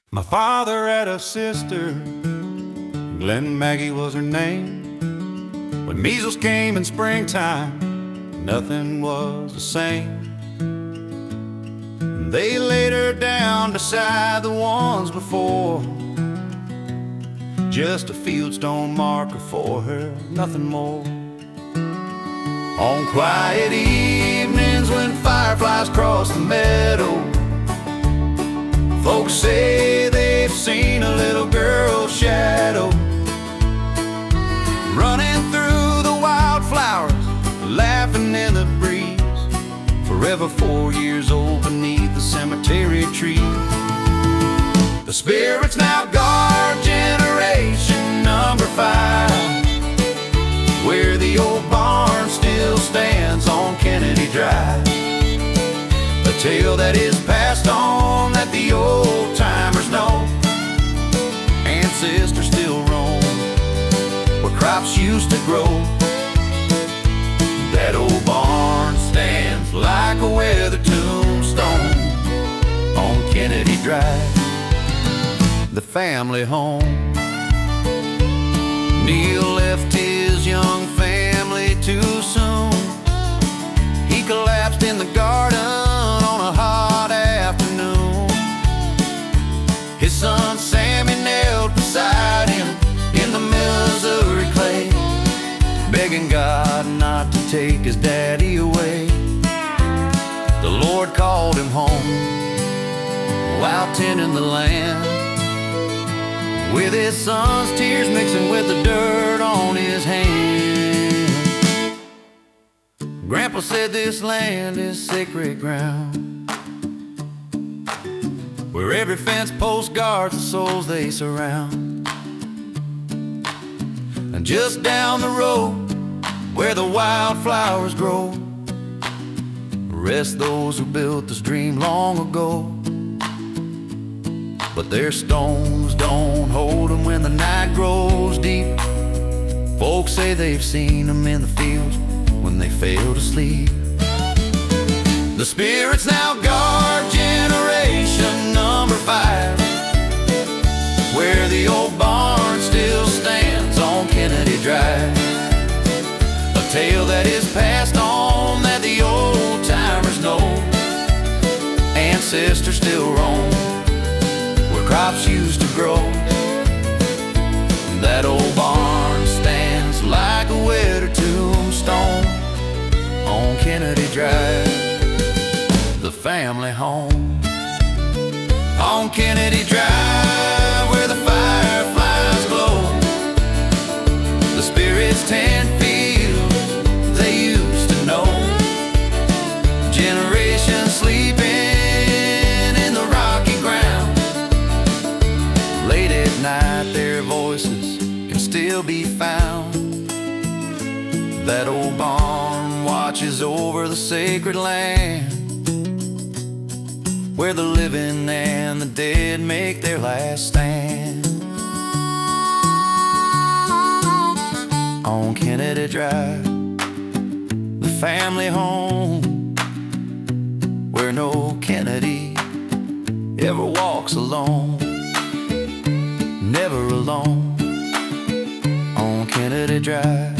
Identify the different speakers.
Speaker 1: My father had a sister, Glen Maggie was her name. When measles came in springtime, nothing was the same. They laid her down beside the ones before, just a fieldstone marker for her, nothing more. On quiet evenings when fireflies cross the meadow, folks say they've seen a little girl's shadow running through the wildflowers, laughing in the breeze, forever 4 years old beneath the cemetery tree. The spirits now guard generation number 5, where the old barn still stands on Kennedy Drive. A tale that is passed on that the old timers know. Ancestors still roam where crops used to grow. That old barn stands like a weathered tombstone on Kennedy Drive, the family home. Neil left his young family too soon. He collapsed in the garden on a hot afternoon. His son Sammy knelt beside him in the Missouri clay, begging God not to take his daddy away. The Lord called him home while tending the land, with his son's tears mixing with the dirt on his hand. Grandpa said this land is sacred ground, where every fence post guards the souls they surround. And just down the road, where the wildflowers grow, rest those who built this dream long ago. But their stones don't hold them when the night grows deep. Folks say they've seen them in the fields when they fail to sleep. The spirits now guard generation number 5, where the old barn still stands on Kennedy Drive. A tale that is passed on that the old timers know. Ancestors still roam where crops used to grow. That old barn stands like a weathered tombstone on Kennedy Drive, the family home. On Kennedy Drive, where the fireflies glow, the spirits tend fields they used to know. Generations sleeping in the rocky ground. Late at night their voices can still be found. That old barn watches over the sacred land, where the living and the dead make their last stand. On Kennedy Drive, the family home, where no Kennedy ever walks alone. Never alone on Kennedy Drive.